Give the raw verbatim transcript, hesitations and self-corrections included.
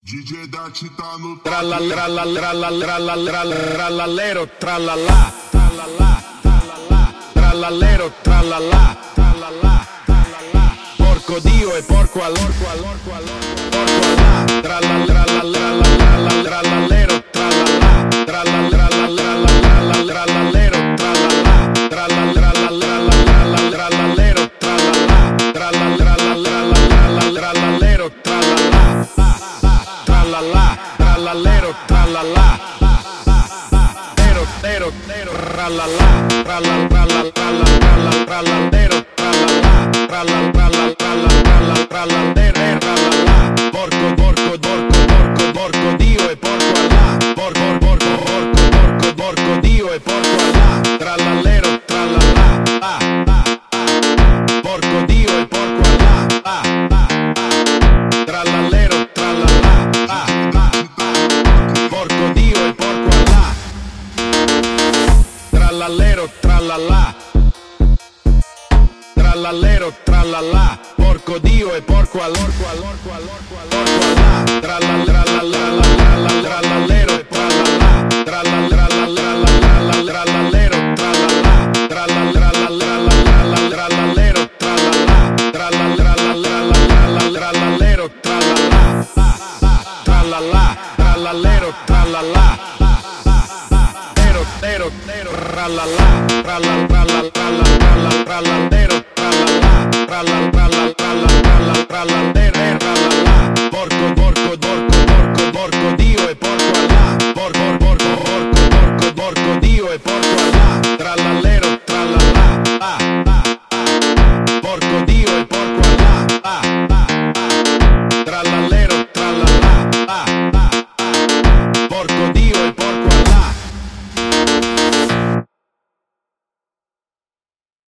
D J da città no Trallallero, trallallà, trallallà, trallallero, trallallà, trallallà, trallallà. Porco Dio e porco all'orco, all'orco, all'orco, porco allà. Trallallero, trallallero, trallallà, trallallero, trallallà, trallallero, trallallà, trallallero, trallallà. Trallallà, trallallero, trallallà, tero, tero, tero, trallallà, trallal, trallal, trallal, trallal, trallandero, trallallà, trallal, trallal, trallal, trallal, trallandere, trallallà. Porco, porco, porco, porco, porco Dio e porco allà. Porco, porco, porco, porco, porco Dio e porco allà. Trallallero, trallallà, ah, ah, ah. Porco Dio e porco allà, ah, ah, ah. Trallallero, trallallà, ah, ah, ah. Porco Dio e porco allà. Trallallero, trallallà. Trallallero, trallallà. Porco Dio e porco all'orco, all'orco, all'orco, all'orco allà. Trallallero, trallallero e trallallà. Trallallero, trallallero, trallallà. Trallallero, trallallà. Trallallero, trallallà. Trallallà, trallallero, trallallà. Tero, tero, tero, trallallà. Trallal, trallal, trallal, trallal, trallandero, trallallà. Trallal, trallal, trallal, trallal, trallandere, trallallà. Porco, porco.